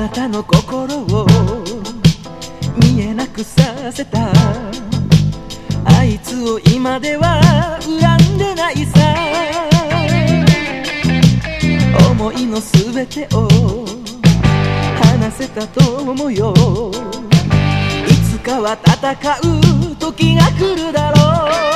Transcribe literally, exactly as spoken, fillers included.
なたの心を見えなくさせたあいつを今では恨んでないさ。思いのすべてを話せたと思うよ。いつかは戦う時が来るだろう。